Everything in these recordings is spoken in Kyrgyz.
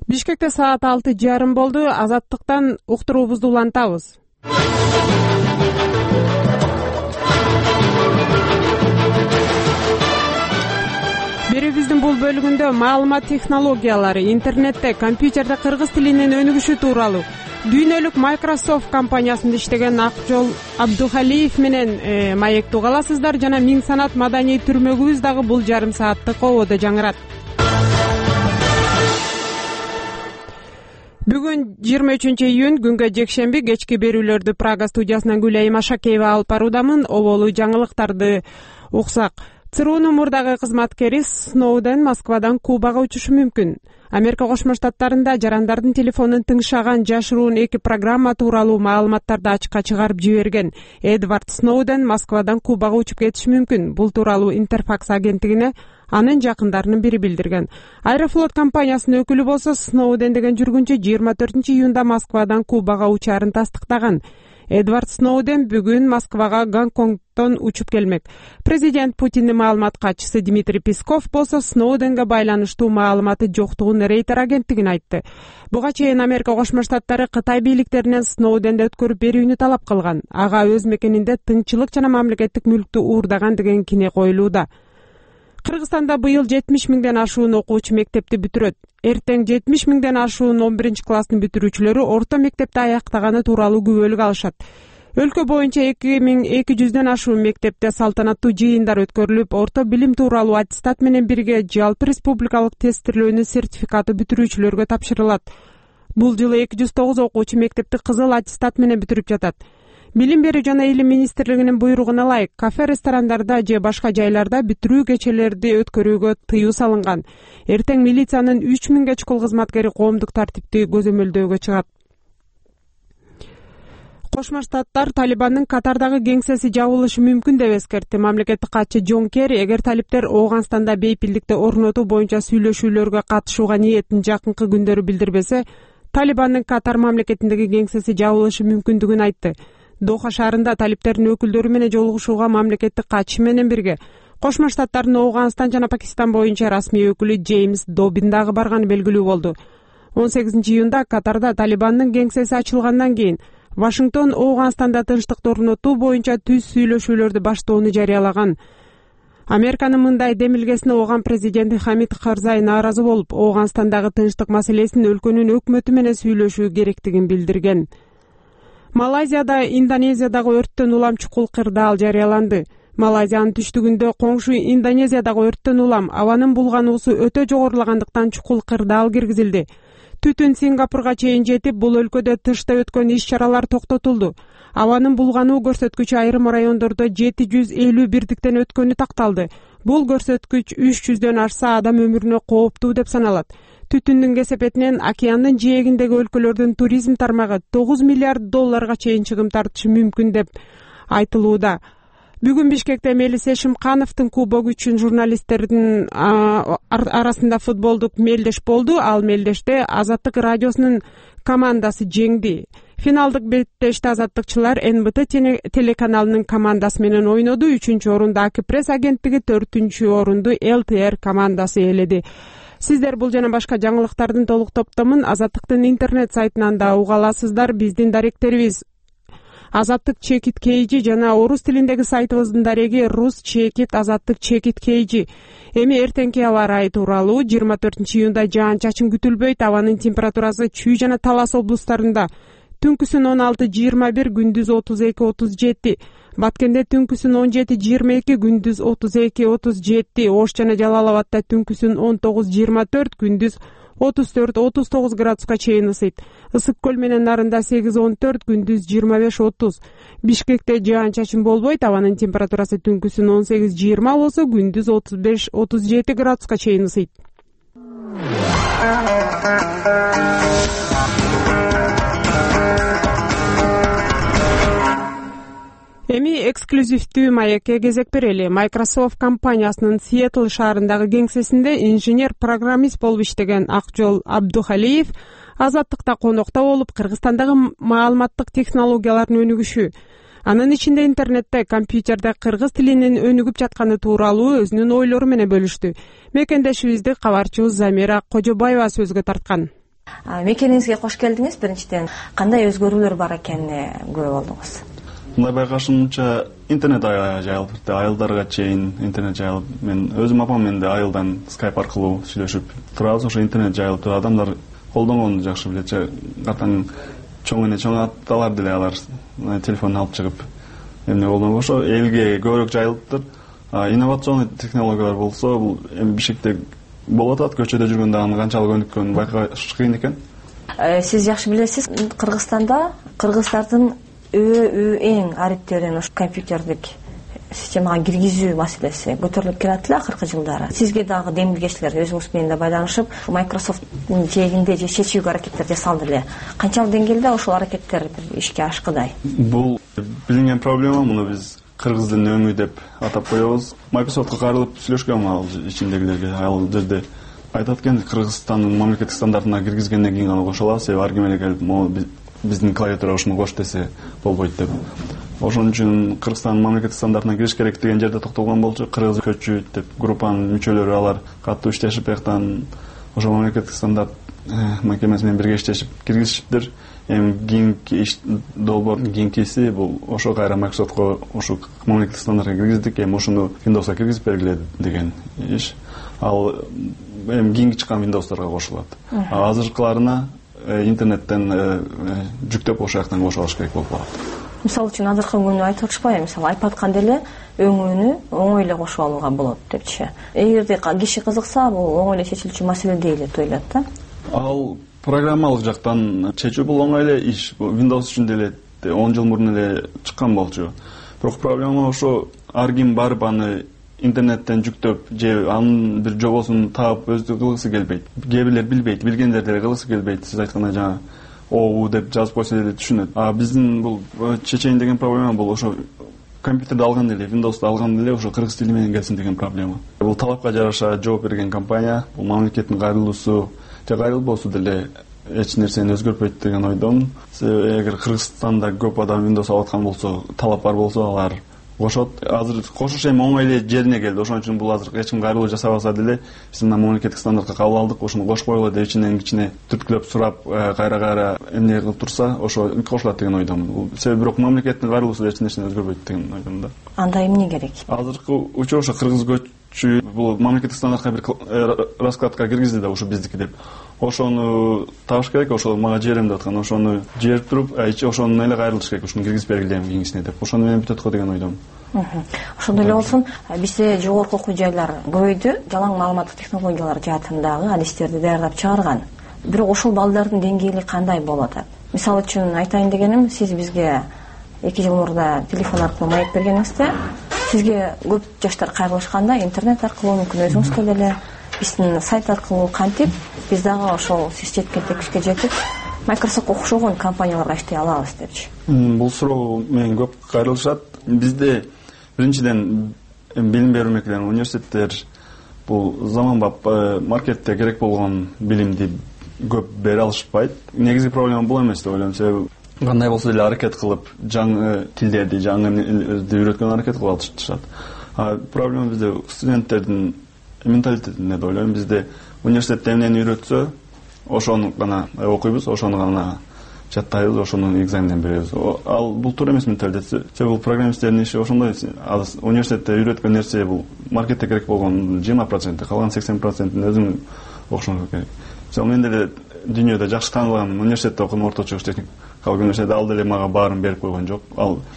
Бишкекте саат 6:30 болду. Азаттыктан уктуруубузду улантабыз. Берүүбүздүн бул бөлүгүндө маалымат технологиялары, интернетте, компьютерде кыргыз тилинин өнүгүшү тууралуу дүйнөлүк Microsoft компаниясында иштеген Акжол Абдухалиев менен маектүү каласыздар жана Миң санат маданий түрмөгүбүз дагы бул жарым сааттык ободо жаңырат. Бүгүн 23-июнь күнгө жекшемби кечки берүүлөрдү Прага студиясынан Гүлайым Ашакеева алып баруудамын. Оболуу жаңылыктарды уксак. ЦРУнун мурдагы кызматкери Сноуден Москвадан Кубага учушу мүмкүн. Америка Кошмо Штаттарында жарандардын телефонун тыңшаган жашыруун 2 программа тууралуу маалыматтарды ачыкка чыгарып жиберген. Эдвард Сноуден Москвадан Кубага учуп кетиши мүмкүн. Бул тууралуу Интерфакс агенттигине анын жакындарынын бири билдирген. Аэрофлот компаниясынын өкүлү болсо Сноуден деген жүргүнчү 24-июнда Москвадан Кубага учаарын тастыктаган. Эдвард Сноуден бүгүн Москвага Гонконгдон учуп келмек. Президент Путиндин маалымат катчысы Дмитрий Песков болсо Сноуденге байланыштуу маалыматы жоктугун Рейтер агенттигине айтты. Буга чейин Америка Кошмо Штаттары Кытай бийликтеринен Сноуденди өткөрүп берүүнү талап кылган. Ага өз мекенинде тынччылык жана мамлекеттик мүлктү уурдаган деген кине коюлууда. Кыргызстанда быйыл 70 миңден ашуун окуучу мектепти бүтүрөт. Эртең 70 миңден ашуун 11-класстын бүтүрүүчүлөрү орто мектепти аяктаганы тууралуу күбөлүк алышат. Өлкө боюнча 2200ден ашуун мектепте салтанаттуу жыйындар өткөрүлүп, орто билим тууралуу аттестат менен бирге жалпы республикалык тестирлөөнүн сертификаты бүтүрүүчүлөргө тапшырылат. Бул жылы 209 окуучу мектепти кызыл аттестат менен бүтүрүп жатат. Билим берүү жана илим министрлигинин буйругуна ылайык кафе, ресторандарда же башка жайларда бүтүрүү кечелерди өткөрүүгө тыюу салынган. Эртең милициянын 3000 чукул кызматкери коомдук тартипти көзөмөлдөөгө чыгат. Кошмо Штаттар Талибандын Катардагы кеңсеси жабылышы мүмкүн деп эскертти. Мамлекеттик катчы Джон Керри эгер талиптер Ооганстанда бейпилдикти орнотуу боюнча сүйлөшүүлөргө катышууга ниетин жакынкы күндөрү билдирбесе, Талибандын Катар мамлекетиндеги кеңсеси жабылышы мүмкүндүгүн айтты. Доха шаарында талиптердин өкүлдөрү менен жолугушууга мамлекеттик катчы менен бирге Кошмо Штаттардын Ооганстан жана Пакистан боюнча расмий өкүлү Джеймс Добин дагы барганы белгилүү болду. 18-июнда Катарда Талибандын кеңсеси ачылгандан кийин Вашингтон Ооганстанда тынчтыкты орнотуу боюнча түз сүйлөшүүлөрдү баштоону жарыялаган. Американын мындай демилгесине ооган президенти Хамид Карзай нааразы болуп, Ооганстандагы тынчтык маселесин өлкөнүн өкмөтү менен сүйлөшүү керектигин билдирген. Малайзияда Индонезиядагы өрттөн улам чукул кырдаал жарыяланды. Малайзиянын түштүгүндө коңшу Индонезиядагы өрттөн улам абанын булгануусу өтө жогорулагандыктан чукул кырдаал киргизилди. Түтүн Сингапурга чейин жетип, бул өлкөдө тышта өткөн иш-чаралар токтотулду. Абанын булгануу көрсөткүчү айрым райондордо 751 өткөнү такталды. Бул көрсөткүч 300дөн ашса адам өмүрүнө кооптуу деп саналат. Түтүндүн кесепетинен океандын жээгиндеги өлкөлөрдүн туризм тармагы $9 миллиард чейин чыгым тартышы мүмкүн деп айтылууда. Бүгүн Бишкекте Мелис Эшимкановдун кубогу үчүн журналисттердин арасында футболдук мелдеш болду. Ал мелдеште Азаттык радиосунун командасы жеңди. Финалдык беттеште азаттыкчылар НБТ телеканалынын командасы менен ойноду. 3-орунду Акипресс агенттиги, 4-орунду ЛТР командасы ээледи. Сиздер бул жана башка жаңылыктардын толук топтомун Азаттыктын интернет сайтынан да уга аласыздар. Биздин даректерибиз Azattık.kj жана орус тилиндеги сайтыбыздын дареги rus.azattık.kj. Эми эртеңки аба ырайы тууралуу 24-июнда жаан-чачын күтүлбөйт. Абанын температурасы Чүй жана Талас облустарында түнкүсүн 16-21, күндүз 32-37. Баткенде түнкүсүн 17-22, күндүз 32-37. Ош жана Жалал Абадта түнкүсүн 19-24, күндүз 34-39 градуска чейин ысыйт. Ысык көл менен Нарында 8-14, күндүз 25-30. Бишкекте жаан-чачын болбойт. Абанын температурасы түнкүсүн 18-20 болсо, күндүз 35-37 градуска чейин ысыйт. Эми эксклюзивдүү маекке кезек берели. Microsoft компаниясынын Сиэтл шаарындагы кеңсесинде инженер-программист болуп иштеген Акжол Абдухалиев Азаттыкта конокто болуп, Кыргызстандагы маалыматтык технологиялардын өнүгүшү, анын ичинде интернетте, компьютерде кыргыз тилинин өнүгүп жатканы тууралуу өзүнүн ойлору менен бөлүштү. Мекендешибизди кабарчыбыз Замира Кожобаева сөзгө тарткан. Мекениңизге кош келдиңиз. Биринчиден, кандай өзгөрүүлөр бар экенине күбө болдуңуз? Мындай байкашымча интернет жайылып, айылдарга чейин интернет жайылып, мен өзүм апам менен да айылдан скайп аркылуу сүйлөшүп турабыз. Ошо интернет жайылып туруп, адамдар колдонгонду жакшы билет. Катаң чоң аталар деле алар телефонун алып чыгып эмне колдонуп, ошо элге көбүрөөк жайылыптыр. Инновационный технологиялар болсо, бул эми бишкекте болуп атат, көчөдө жүргөндө аны канчалык өнүккөнүн байкаш кыйын экен. Сиз жакшы билесиз, Кыргызстанда кыргыздардын эң ариптерин ушу компьютердик системага киргизүү маселеси көтөрүлүп келат эле акыркы жылдары. Сизге дагы демилгечилер өзүңүз менен да байланышып, Microsofttун жээгинде чечүүгө аракеттер жасалды эле. Канчалык деңгээлде ошол аракеттер ишке ашкыдай? Бул билинген проблема, муну биз кыргыз тилин өңү деп атап коебуз. Microsoftко кайрылып сүйлөшкөм ал ичиндегилерге. Ал жерде айтат экен, Кыргызстандын мамлекеттик стандартына киргизгенден кийин гана кошо алабыз. Ар ким эле келип, биздин клавиатура ушуну кош десе болбойт деп. Ошон үчүн Кыргызстандын мамлекеттик стандартына кириш керек деген жерде токтолгон болчу. Кыргыз көчү деп группанын мүчөлөрү алар катуу иштешип, бияктан ошо мамлекеттик стандарт мекемеси менен бирге иштешип киргизишиптир. Эми кийинки иш долбоор кийинкиси бул ошо кайра Microsoftко ошо мамлекеттик стандартка киргиздик, эми ошону Windows'ка киргизип бергиле деген иш. Ал эми кийинки чыккан Windows'торго кошулат. Азыркыларына интернеттен жүктөп ошол жактан кошуп алыш керек болуп калат. Мисалы үчүн азыркы күнү айтып атышпайбы, мисалы iPad'ка деле өңүүнү оңой эле кошуп алууга болот депчи. Эгерде киши кызыкса, бул оңой эле чечилчү маселе дейт деп ойлойт да. Ал программалык жактан чечүү бул оңой эле иш. Windows үчүн деле 10 жыл мурун эле чыккан болчу. Бирок проблема ошо ар ким барып аны интернеттен жүктөп же анын бир жобосун таап өзү кылгысы келбейт. Кээ бирлер билбейт, билгендер деле кылгысы келбейт. Сиз айткандай жана ОУ деп жазып койсо деле түшүнөт. Биздин бул чечейин деген проблема бул ошо компьютерди алган деле, Windows'ду алган деле ошо кыргыз тили менен келсин деген проблема. Бул талапка жараша жооп берген компания, бул мамлекеттин кайрылуусу же кайрылбоосу деле эч нерсени өзгөртпөйт деген ойдомун. Эгер Кыргызстанда көп адам Windows алып аткан болсо, талап бар болсо, алар кошот. Азыр кошуш эми оңой эле жерине келди. Ошон үчүн бул азыр эч ким кайрылуу жасабаса деле биз мына мамлекеттик стандартка кабыл алдык. Ошону кошуп койгула деп кичине түрткүлөп сурап, кайра эмне кылып турса, ошо кошулат деген ойдомун. Себеби бирок мамлекеттин кайрылуусу эч нерсени өзгөрбөйт деген ойдомун да. Анда эмне керек? Азыркы учур ошо кыргыз көчү бул мамлекеттик стандартка бир раскладка киргизди да, ошо биздики деп. Ошону табыш керек, ошо мага жерим деп аткан. Ошону жерип туруп, ошону эле кайрылыш керек, ошону киргизип бергиле кийинкисине деп. Ошону менен бүтөт го деген ойдомун. Ошондой эле болсун, бизде жогорку окуу жайлар көбөйдү, жалаң маалыматтык технологиялар жаатындагы адистерди даярдап чыгарган. Бирок ошол балдардын деңгээли кандай болуп атат? Мисалы үчүн айтайын дегеним, сиз бизге 2 жыл мурда телефон аркылуу маек бергениңизде, сизге көп жаштар кайрылышканда интернет аркылуу, мүмкүн өзүңүзгө деле биздин сайт аркылуу кантип биз дагы ошол сиз жеткен текишке жетип Microsoft окшогон компанияларга иштей алабыз депчи. Бул суроо менен көп кайрылышат. Бизде биринчиден билим берүү мекемелери, университеттер бул заманбап маркетте керек болгон билимди көп бере алышпайт. Негизги проблема бул эмес деп ойлойм. Себеби кандай болсо деле аракет кылып жаңы тилдерди, жаңы эмнелерди үйрөткөн аракет кылып алышат. Проблема бизде студенттердин менталитетинде деп ойлойм. Бизде университетте эмнени үйрөтсө, ошону гана окуйбуз, ошону гана жаттайбыз, ошону экзаменден беребиз. Ал бул туура эмес менталитет. Себеби бул программисттердин иши ошондой. Университетте үйрөткөн нерсе бул маркетте керек болгон 20%, калган 80%-ин өзүң окушуң керек. Мен деле дүйнөдө жакшы таанылган университетте окудум, орто чыгыш техникалык университет, ал деле мага баарын берип койгон жок.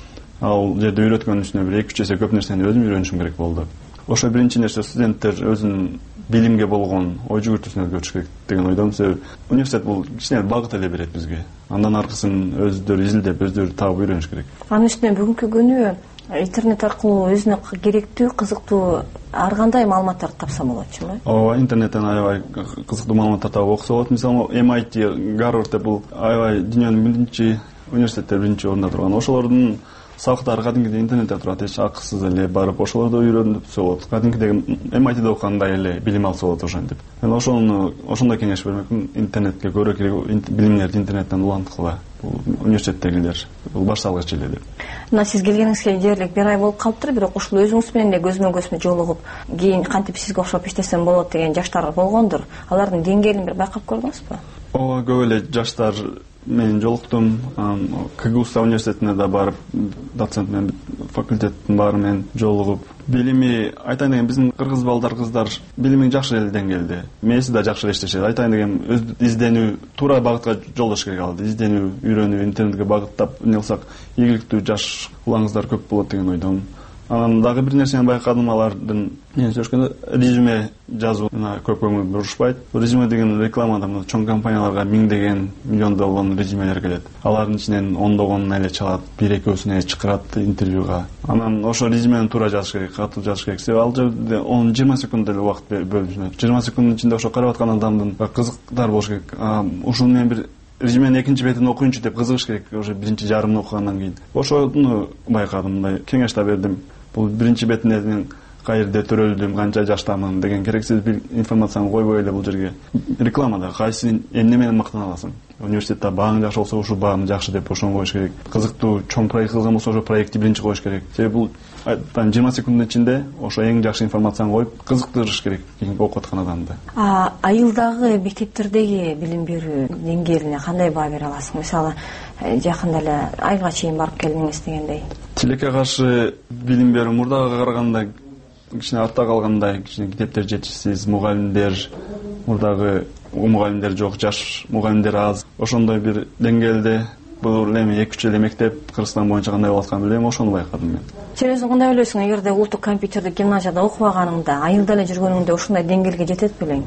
Ал жерде үйрөткөн үстүнө бир 2-3 эсе көп нерсени өзүм үйрөнүшүм керек болду. Ошо биринчи нерсе, студенттер өзүнүн билимге болгон ой жүгүртүүсүн өзгөртүш керек деген ойдомун. Себеби университет бул кичине багыт эле берет бизге. Андан аркысын өздөрү изилдеп, өздөрү таап үйрөнүш керек. Анын үстүнө бүгүнкү күнү интернет аркылуу өзүнө керектүү, кызыктуу ар кандай маалыматтарды тапса болотчу, ооба, интернеттен аябай кызыктуу маалыматтар таап окуса болот. Мисалы, MIT, Гарвард деп бул аябай дүйнөнүн биринчи университеттер, биринчи орунда турган. Ошолордун сабактары кадимкидей интернетте турат, эч акысыз эле барып ошолорду үйрөнүпсө болот. Кадимкидей MIT-де окугандай эле билим алса болот ошентип. Мен ошондой кеңеш бермекмин. Интернетке көбүрөөк билимдерди интернеттен уланткыла. Бул университеттегилер бул баш салгыч эле деп. Мына сиз келгениңизге дээрлик 1 ай болуп калыптыр, бирок ушул өзүңүз менен эле көзмө-көз жолугуп, кийин кантип сизге окшоп иштесем болот деген жаштар болгондур. Алардын деңгээлин бир байкап көрдүңүзбү? ооба, көп эле жаштар менен жолуктум. КГУ университетине да барып, доцент менен факультеттин баары менен жолугуп, билими айтайын деген биздин кыргыз балдар, кыздар билими жакшы эле деңгээлде. Мээси да жакшы иштешет. Айтайын деген өз изденүү, туура багытка жолдош керек алды. Изденүү, үйрөнүү, интернетке багыттап эмне кылсак ийгиликтүү жаш улаңыздар көп болот деген ойдомун. Анан дагы бир нерсени байкадым, алардын менен сөйлөшкөндө резюме жазууна көп көңүл бурушпайт. Резюме деген рекламада чоң компанияларга миңдеген, миллиондогон резюмелер келет. Алардын ичинен ондогонун эле чалат, 1-2-өсүн чакырат интервьюга. Анан ошо резюмени туура жазыш керек, катуу жазыш керек. Себеби ал жерде 20 секунд эле убакыт бөлүнөт. 20 секунддун ичинде ошо карап аткан адамдын кызыктар болуш керек. Ушуну мен бир резюменин экинчи бетин окуйнчу деп кызыгыш керек, уже биринчи жарымын окугандан кийин. Ошону байкадым, мындай кеңеш да бердим. Бул биринчи бетине мен каерде төрөлдүм, канча жаштамын деген керексиз бир информацияны койбой эле бул жерге. Рекламада кайсы эмне менен мактана аласың? Университетте багың жакшы болсо, ушул багым жакшы деп ошону коюш керек. Кызыктуу чоң проект кылган болсо, ошо проектти биринчи коюш керек. Себеби бул 20 секунддун ичинде ошо эң жакшы информацияны коюп, кызыктырыш керек окуп аткан адамды. Айылдагы мектептердеги билим берүү деңгээлине кандай баа бере аласың? Мисалы, жакында эле айылга чейин барып келдиңиз дегендей. Тилекке каршы билим берүү мурдага караганда кичине артта калгандай, кичине китептер жетишсиз, мугалимдер мурдагы мугалимдер жок, жаш мугалимдер аз. Ошондой бир деңгээлде бул эми 2-3 эле мектеп Кыргызстан боюнча кандай болуп атканын билем, ошону байкадым мен. Сен өзүң кандай ойлойсуң, эгерде улуттук компьютердик гимназияда окубаганыңда, айылда эле жүргөнүңдө ушундай деңгээлге жетет белең?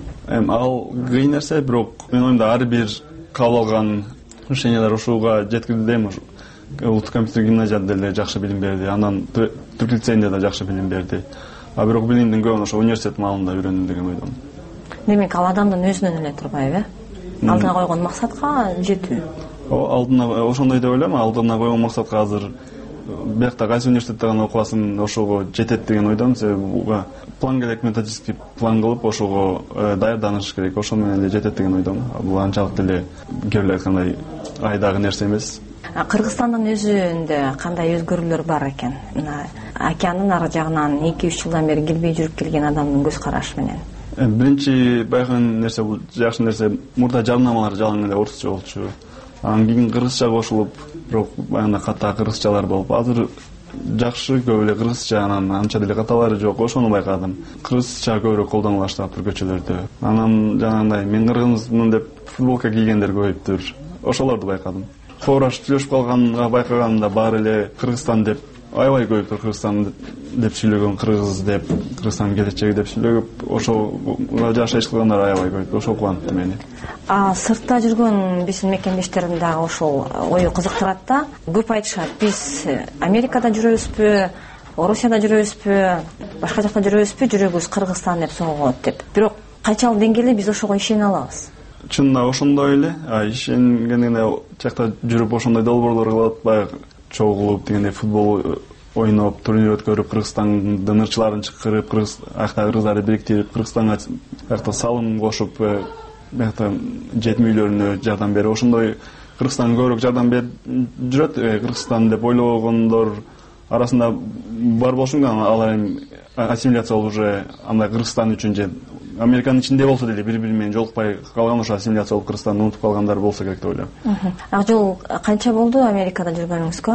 Ал кыйын нерсе, бирок менин оюмда ар бир кабыл алган решениялар ушуга жеткирди дейм. Улуттук компьютердик гимназияда деле жакшы билим берди, анан Түрк лицейинде да жакшы билим берди. Бирок билимдин көбүн ошо университет маалында үйрөндүм деген ойдомун. Демек, ал адамдын өзүнөн эле турбайбы? Алдына койгон максатка жетүү. Алдына ошондой деп ойлойм, алдына койгон максатка азыр биякта кайсы университетте гана окубасын, ошого жетет деген ойдомун. Себеби план керек, методический план кылып ошого даярданыш керек, ошо менен эле жетет деген ойдомун. Бул анчалык деле кээ бир айткандай айдагы нерсе эмес. Кыргызстандын өзүндө кандай өзгөрүүлөр бар экен? Океандын ары жагынан 2-3 жылдан бери кирбей жүрүп келген адамдын көз карашы менен. Биринчи байкаган нерсе, бул жакшы нерсе, мурда жарнамалар жалаң эле орусча болчу. Анан кийин кыргызча кошулуп, бирок баягы ката кыргызчалар болуп, азыр жакшы көп эле кыргызча, анан анча деле каталары жок, ошону байкадым. Кыргызча көбүрөөк колдонула баштап көчөлөрдө. Анан жанагындай мен кыргызмын деп футболка кийгендер көбөйүптүр. Ошолорду байкадым. Фораш түзөшүп калганга байкаганымда баары эле Кыргызстан деп аябай көбүптүр. Кыргызстан деп сүйлөгөн, кыргыз деп, Кыргызстандын келечеги деп сүйлөгөп, ошого жаша иш кылгандар аябай көбөйт. Ошол кубантты мени. Сыртта жүргөн биздин мекендештерим дагы ошол ою кызыктырат да. Көп айтышат, биз Америкада жүрөбүзбү, Орусияда жүрөбүзбү, башка жакта жүрөбүзбү, жүрөгүбүз Кыргызстан деп согулат деп. Бирок канчалык деңгээлде биз ошого ишене алабыз? Чынында ошондой эле. Ишенгенде жакта жүрүп ошондой долбоорлор кылып, баягы чогулуп дегенде футбол ойноп, турнир өткөрүп, Кыргызстандын ырчыларын чакырып, кыргыздарды бириктирип, Кыргызстанга аякта салым кошуп, аякта жетим үйлөрүнө жардам берип, ошондой Кыргызстан көбүрөөк жардам берип жүрөт. Кыргызстан деп ойлогондор арасында бар болушу мүмкүн, алар ассимиляция болуп уже андай Кыргызстан үчүн же Американын ичинде болсо деле бири-бири менен жолукпай калган, ошо ассимиляция болуп Кыргызстанды унутуп калгандар болсо керек деп ойлойм. Ак жол канча болду Америкада жүргөнүңүзгө?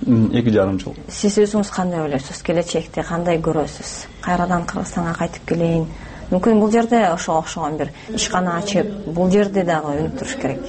2,5 жыл. Сиз өзүңүз кандай ойлойсуз? Келечекте кандай көрөсүз? Кайрадан Кыргызстанга кайтып келейин? Мүмкүн бул жерде ошого окшогон бир ишкана ачып, бул жерде дагы өнүктүрүш керек.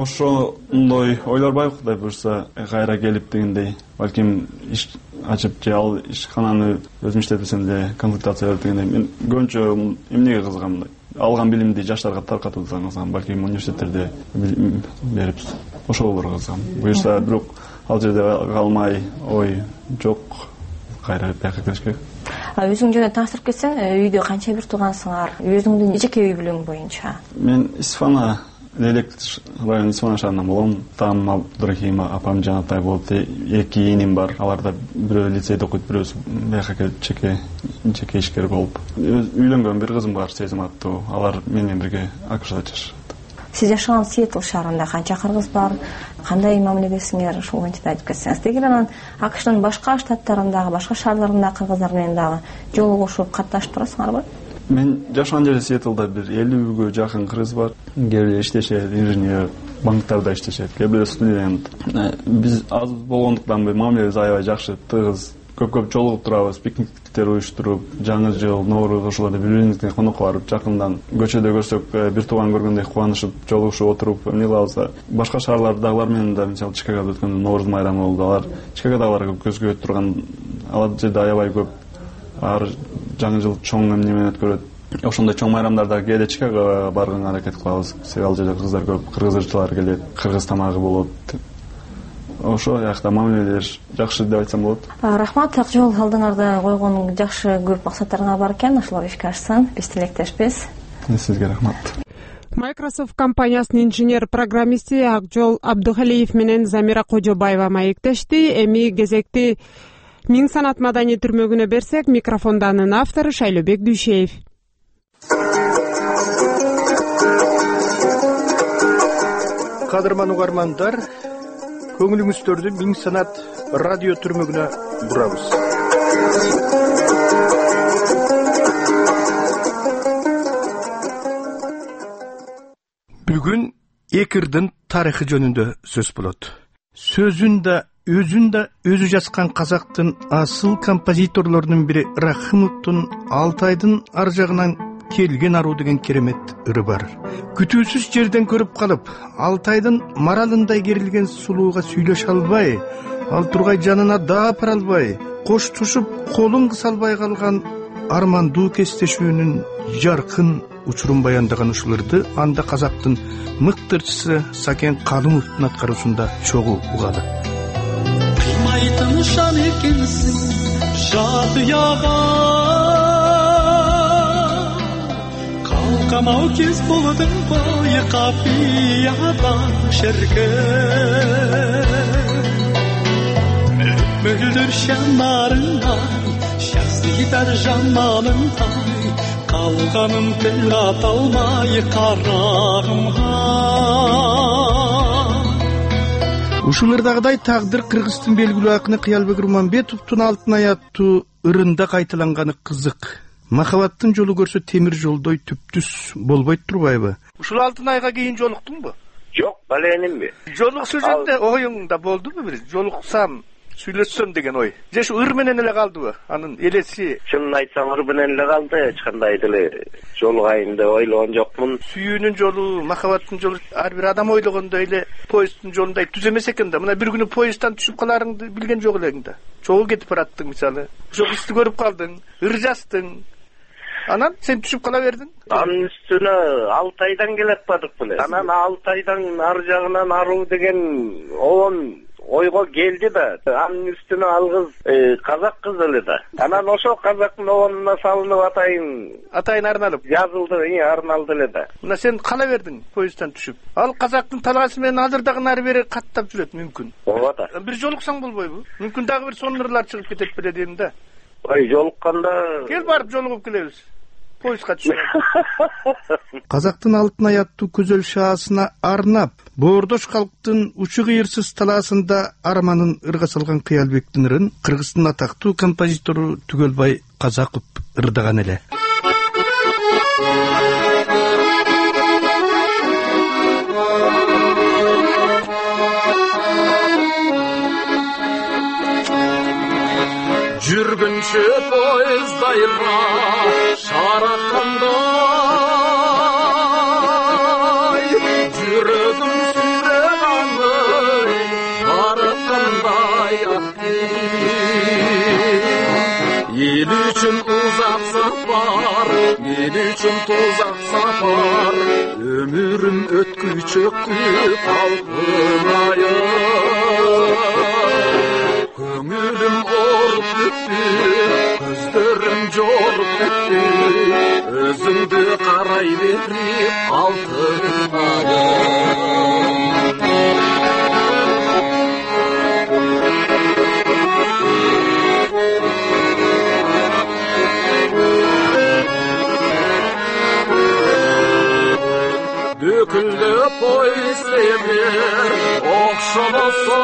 Ошондой ойлор бар, Кудай буйрса, кайра келип дегендей, балким иш ачып же ал ишкананы өзүм иштетсем де консультация берип дегендей. Мен көбүнчө эмнеге кызыгам? Алган билимди жаштарга таркатууга кызыгам, балким университеттерде берип ошолорго кызыгам. Буйрса, бирок ал жерде калмай, ой, жок, кайра бияка келиш керек. Өзүң жөнүндө тааныштырып кетсең, үйдө канча бир туугансыңар? Өзүңдүн жеке үй бүлөң боюнча? Мен Исфана, Лелек район Исфана шаарынан болом. Атам Абдрахим, апам Жанатай болот. 2 иним бар. Аларда бирөө лицейде окуйт, бирөөсү бияка келип жеке ишкер болуп. Үйлөнгөн бир кызым бар, Сезим аттуу. Алар менен бирге АКШда жашашат. Сиз жашаган Сиэтл шаарында канча кыргыз бар? Кандай мамиледесиңер? Ушул боюнча айтып кетсеңиз. Дегенде анан АКШдын башка штаттарындагы, башка шаарларындагы кыргыздар менен дагы жолугушуп, катташып турасыңарбы? Мен жашаган жерде Сиэтлда бир 50-гө жакын кыргыз бар. Кээ бирөө иштешет, инженер, банктарда иштешет, кээ бирөө студент. Биз аз болгондуктан мамилебиз аябай жакшы, тыгыз. Көп жолугуп турабыз, пикниктер уюштуруп, жаңы жыл, Нооруз ошолордо бири-бирибизге конокко барып, жакындан көчөдө көрсөк, бир тууган көргөндөй кубанышып, жолугушуп отуруп эмне кылабыз. Башка шаарлардагылар менен да, мисалы Чикагода өткөндө Нооруз майрамы болду. Алар Чикагодагылар көзгө турган, ал жерде аябай көп ар жаңы жыл чоң эмне менен өткөрөт. Ошондой чоң майрамдарда кээде Чикагога барганга аракет кылабыз. Ал жерде кыздар көп, кыргыз ырчылар келет, кыргыз тамагы болот. Ошо жакта мамилелер жакшы деп айтсам болот. Рахмат, ак жол алдыңарда койгон жакшы көп максаттарыңар бар экен, ошолор ишке ашсын. Биз тилектешпиз. Сизге рахмат. Microsoft компаниясынын инженер-программисти Акжол Абдухалиев менен Замира Кожобаева маектешти. Эми кезекти Миң санат маданий түрмөгүнө берсек, микрофонда анын автору Шайлобек Дүйшеев. Кадырман угармандар, көңүлүңүздөрдү Миң санат радио түрмөгүнө бурабыз. Бүгүн Экирдин тарыхы жөнүндө сөз болот. Өзүн да өзү жазган казактын асыл композиторлорунун бири Рахымовдун Алтайдын ар жагынан келген аруу деген керемет ыры бар. Күтүүсүз жерден көрүп калып, Алтайдын маралындай керилген сулууга сүйлөшө албай, ал тургай жанына да пара албай, коштошуп колун кыса албай калган армандуу кестешүүнүн жаркын учурун баяндаган ушуларды анда казактын мыктырчысы Сакен Калымовдун аткаруусунда чогуу угалы. Кыймайтын шан экенсиң жадыяга, калкамау кез болдың бой капияда шерке. Мөлдір шанарыңдай, шахсидар жамалыңдай, қалғаным тіл аталмай қарағымға. Ушулардагыдай тагдыр кыргыздын белгилүү акыны Кыялбек Руманбетовдун Алтын ай аттуу ырында кайталанганы кызык. Махабаттын жолу көрсө темир жолдой түптүс болбойт турбайбы? Ушул Алтын айга кийин жолуктуңбу? Жок, баленимби. Жолуксуу жөнүндө оюңда болдубу бир? Жолуксам, сүйлөшсөм деген ой. Же ушу ыр менен эле калдыбы? Анын элеси. Чынын айтсам ыр менен эле калды. Эч кандай деле жолугайын деп ойлогон жокмун. Сүйүүнүн жолу, махабаттын жолу ар бир адам ойлогондой эле поезддин жолундай түз эмес экен да. Мына бир күнү поезддан түшүп каларыңды билген жок элең да. Чогуу кетип бараттың мисалы. Ошо кызды көрүп калдың, ыр жаздың. Анан сен түшүп кала бердиң. Анын үстүнө Алтайдан келип бардык беле. Анан Алтайдан ар жагынан аруу деген оон ойго келди да. Анын үстүнө ал кыз казак кыз эле да. Анан ошол казактын оонуна салынып атайын арналып жазылды, арналды эле да. Мына сен кала бердиң поезддан түшүп. Ал казактын талаасы менен азыр дагы нары бери каттап жүрөт мүмкүн. Ооба да. Бир жолуксаң болбойбу? Мүмкүн дагы бир сонурлар чыгып кетет беле дейм да. Ой, жолукканда кел барып жолугуп келебиз. Поездга түшүп. Казактын Алтын ай аттуу көзөл шаасына арнап, боордош калктын учу кыйырсыз талаасында арманын ырга салган Кыялбектин ырын Кыргыздын атактуу композитору Түгөлбай Казаков ырдаган эле. Жүргінші поездайра шараққандай, жүрегім сүйрегандай, барыққандай ел үшін ұзақ сапар, ел үшін тозақ сапар, өмірім өткүчө алтынайым. Көңілім орып кетті, көздерім жорып кетті, өзіңді қарай беріп алтын айым. Döküldü poizlemler okşamasa,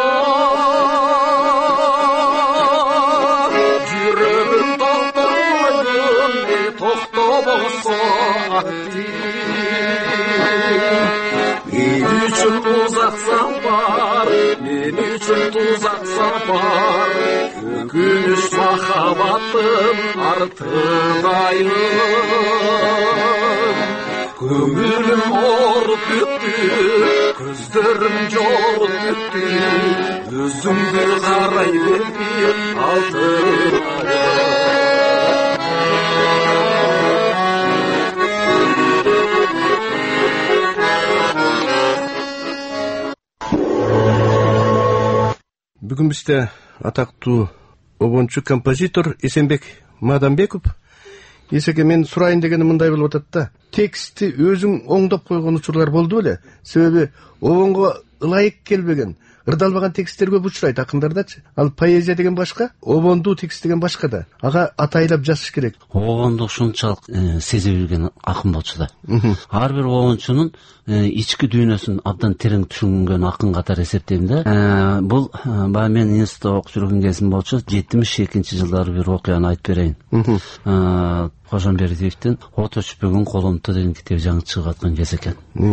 Men üçün uzaq safar, men üçün tuzaq safar. Көкініш махаббатым артығайым. Көңілім орып кетті, көздерім жорып кетті. Өзіңді қарай берген алтынайым. Бүгін бізде атақты обончу композитор Эсенбек Мадамбеков. Есеке, мен сұрайын дегені мындай болып атат да. Тексті өзің оңдап қойған учурлар болды беле? Себебі обонго ылайык келбеген, ырдалбаган тексттер көп учурайт акындардачы. Ал поэзия деген башка, обонду текст деген башка да. Ага атайлап жазыш керек. Обонду ушунчалык сезе билген акын болчу да. Ар бир обончунун ички дүйнөсүн абдан терең түшүнгөн акын катары эсептейм да. Бул баягы мен институтта окуп жүргөн кезим болчу. 72-жылдары бир окуяны айтып берейин. Кожомбердиевдин От өчпөгөн колумту деген китеби жаңы чыгып аткан кез экен.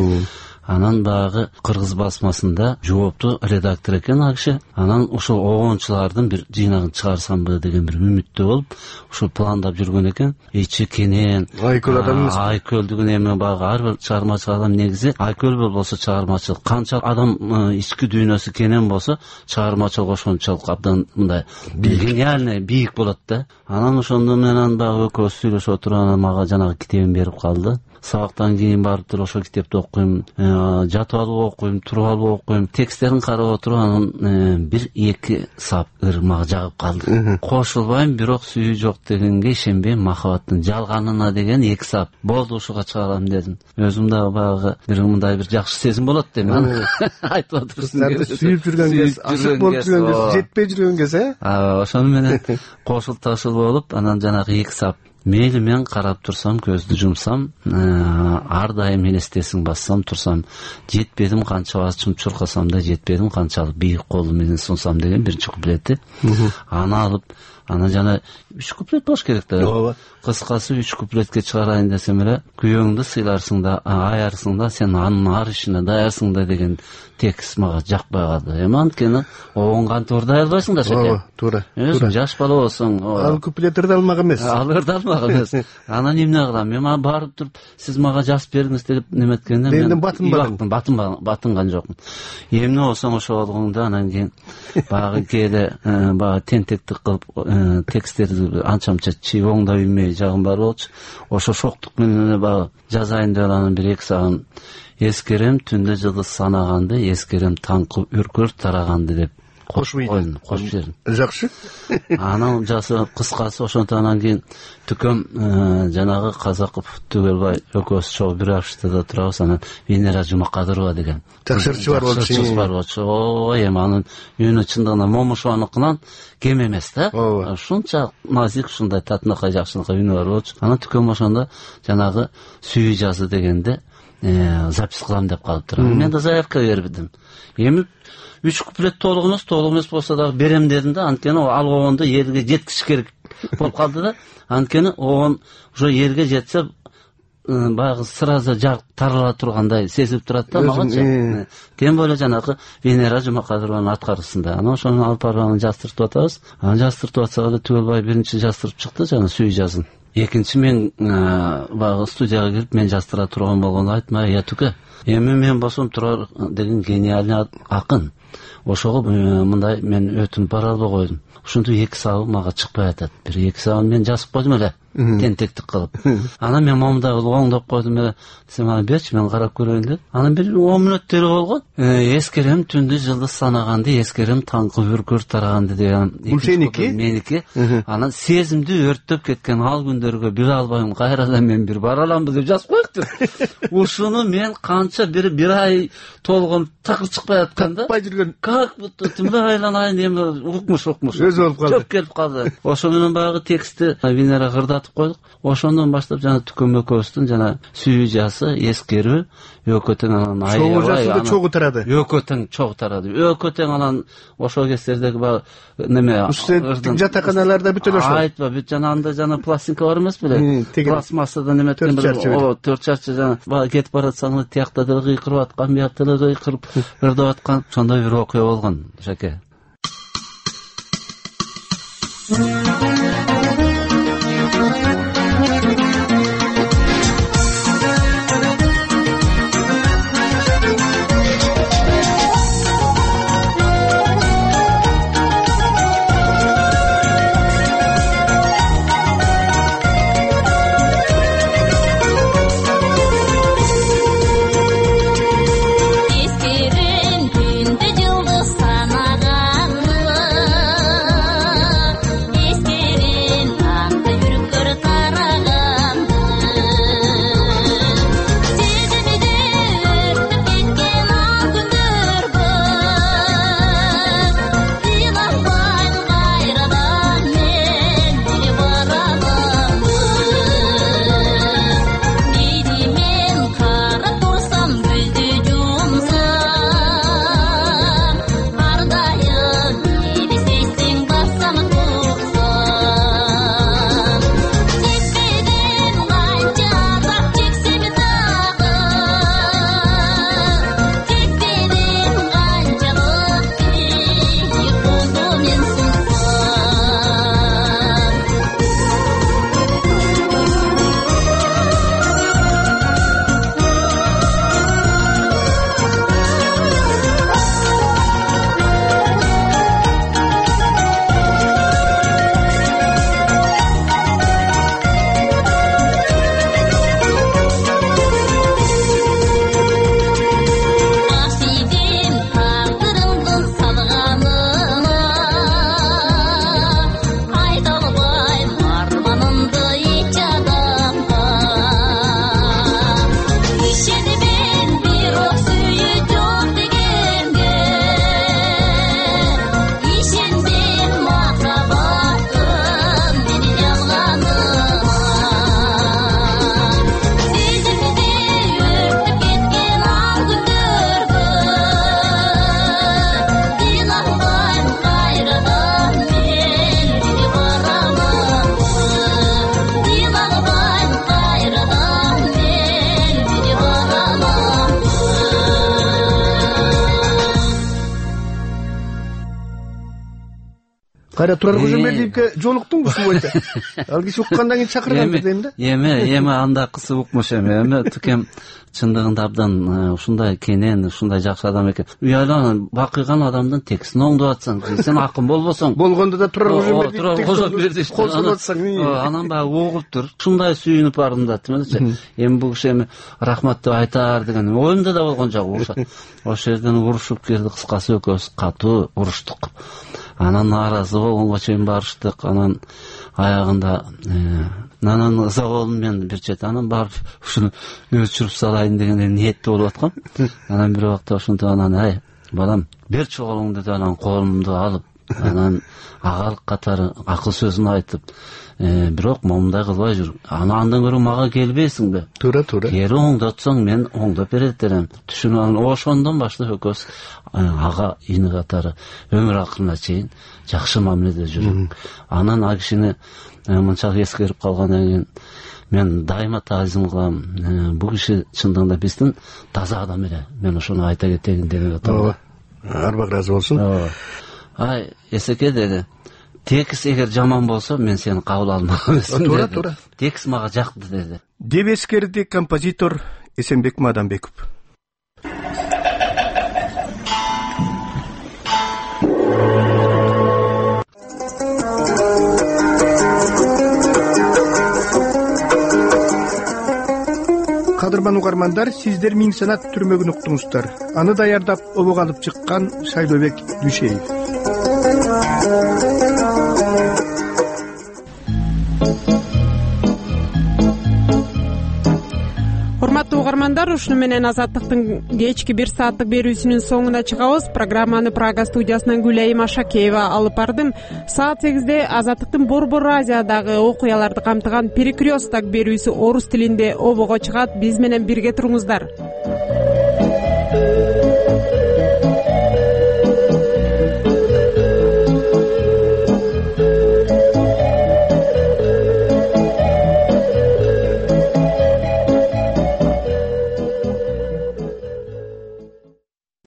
Анан багы кыргыз басмасында жоопту редактор экен ал киши. Анан ошол обончулардын бир жыйнагын чыгарсамбы деген бир үмүттө болуп, ошол пландап жүргөн экен. Ичи кенен, айкөл адам эмес. Айкөл деген эме багы ар бир чыгармачыл адам негизи айкөл болсо чыгармачыл. Канча адам ички дүйнөсү кенен болсо, чыгармачыл ошончолук абдан мындай гениальный, бийик болот да. Анан ошондо менен багы экөөбүз сүйлөшүп отуруп, анан мага жанагы китебин берип калды. Сабактан кийин барып туруп ошол китепти окуйм, жатып алып окуйм, туруп алып окуйм. Тексттерин карап отуруп анан 1-2 сап ырмак жагып калды. Кошулбайм, бирок сүйүү жок дегенге ишенбейм, махабаттын жалганына деген 2 сап. Болду, ушуга чыгарам дедим. Өзүм да багы бир мындай бир жакшы сезим болот дейм. Айтып отурсуң. Сүйүп жүргөн кез, ашык болуп жүргөн кез, жетпей жүргөн кез, ошону менен кошул ташыл болуп, анан жанагы 2 сап. Мейли мен карап турсам, көздү жумсам, ар дайым элестесиң бассам турсам, жетпедим канча башым чуркасам да жетпедим, канчалык бийик колу менен сунсам деген биринчи куплети. Аны алып, аны жана 3 куплет болуш керек да. Кыскасы 3 куплетке чыгарайын десем эле, күйөөңдү сыйларсың да, аярсың да, сен анын ар ишине даярсың да деген текст мага жакпай калды. Эми анткени оң кантор даярдайсың да шеке. Туура. Жаш бала болсоң, ал куплеттер да алмак эмес. Ал ырдалмак эмес. Анан эмне кылам? Мен барып туруп, сиз мага жазып бериңиз деп неметкенде мен батынган жокмун. Эмне болсоң ошо болгоңду, анан кийин багы кээде багы тентектик кылып тексттерди анча-мынча оңдой билмей жагым бар болчу. Ошо шоктук менен эле багы жазайын деп анан 1-2 сагын эскерем түндө жылдыз санаганды, эскерем таңкы үркөр тараганды деп кошуп бердим. Жакшы. Анан жасы кыскасы ошонтон анан кийин түкөм жанагы Казаков Түгөлбай экөөбүз чогуу бир аштада турабыз. Анан Венера Жумакадырова деген жакшырчы бар болчу. Ой, эми анын үнү чындыгында Момушованыкынан кем эмес да. Ушунча назик, ушундай татынакай жакшынакай үнү бар болчу. Анан түкөм ошондо жанагы сүйүү жазы дегенде запись кылам деп калыптыр. Мен да заявка бердим. Эми 3 куплет толук эмес болсо да берем дедим да, анткени ал обонду элге жеткиш керек болуп калды да. Анткени обон ошо элге жетсе баягы сразу тарала тургандай сезип турат да магачы. Тем более жанагы Венера Жумакадырованын аткарысында. Анан ошону алып барып анан жастыртып атабыз. Анан жастыртып атсак эле Түгөлбай биринчи жастырып чыкты жана сүйүү жазын. Экинчи мен баягы студияга кирип мен жастыра турган болгондо айтма, я түкө. Эми мен болсом Турар деген гениальный акын. Ошого мындай мен өтүнүп бара албай койдум. Ушунтип 2 сабы мага чыкпай атат. Бир 2 сабын мен жазып койдум эле. Тентектик кылып. Анан мен момундай оңдоп койдум эле. Сен мага берчи, мен карап көрөйүн деп. Анан бир 10 мүнөттөр болгон. Эскерем түндү жылдыз санаганды, эскерем таңкы үркөр тараганды деген. Бул сеники? Меники. Анан сезимди өрттөп кеткен ал күндөргө биле албайм, кайрадан мен бир бара аламбы деп жазып коюптур. Ушуну мен канча бир ай толгон такыр чыкпай атканда. Таппай жүргөн. Как будто тимде айланайын эми укмуш. Өзү болуп калды. Чөп келип калды. Ошо менен баягы текстти Венера кырдап сатып койдук. Ошондон баштап жана Түкөм экөөбүздүн жана сүйүү жасы эскерүү экөө тең анан чогуу жасында чогуу тарады. Экөө тең чогуу тарады. Экөө тең анан ошол кездердеги неме жатаканаларда бүт эле ошол. Айтпа, бүт жана анда жана пластинка бар эмес беле? Пластмассадан неметкен бир төрт чарчы жана кетип баратсаң тиякта деле кыйкырып аткан, биякта деле кыйкырып ырдап аткан. Ошондой бир окуя болгон, Жаке. Кайра Турар Кожомбердиевке жолуктуңбу ушул бойдо? Ал киши уккандан кийин чакырган дейм да. Эми анда кысы укмуш эми Түкем чындыгында абдан ушундай кенен, ушундай жакшы адам экен. Уялан бакыйган адамдын текстин оңдоп атсаң, сен акын болбосоң. Болгондо да Турар Кожомбердиев кол созуп атсаң, анан баягы угуп тур. Ушундай сүйүнүп бардым да, демекчи. Эми бул киши эми рахмат деп айтар деген оюмда да болгон жагы урушат. Ошол жерден урушуп келди, кыскасы экөөбүз катуу уруштук. Анан нааразы болгонго чейин барыштык. Анан аягында анан ыза болдум мен бир чет. Анан барып ушуну өчүрүп салайын деген ниетте болуп аткам. Анан бир убакта ошентип анан ай балам берчи колуңду деп анан колумду алып анан агалык катары акыл сөзүн айтып, бирок момундай кылбай жүр. Андан көрө мага келбейсиңби? Туура. Кери оңдотсоң мен оңдоп берем. Түшүнүп ошондон баштап экөөбүз ага ини катары өмүр акырына чейин жакшы мамиледе жүрдүк. Анан ал кишини мынчалык эскерип калгандан кийин мен дайыма таазим кылам. Бул киши чындыгында биздин таза адам эле. Мен ошону айта кетейин деген атам. Арбак ыраазы болсун. Ай, эсеке деди. Текст эгер жаман болсо мен сени кабыл алмаган эмесмин. Туура. Текст мага жакты деди. Деп эскерди композитор Эсенбек Мадамбеков. Кадырман угармандар, сиздер Миң санат түрмөгүн уктуңуздар. Аны даярдап обого алып чыккан Шайлообек Дүйшеев. Урматтуу угармандар, ушуну менен Азаттыктын кечки 1 сааттык берүүсүнүн соңуна чыгабыз. Программаны Прага студиясынан Гүлайым Ашакеева алып бардым. Саат 8-де Азаттыктын Борбор Азиядагы окуяларды камтыган Перекрёсток берүүсү орус тилинде обого чыгат. Биз менен бирге туруңуздар.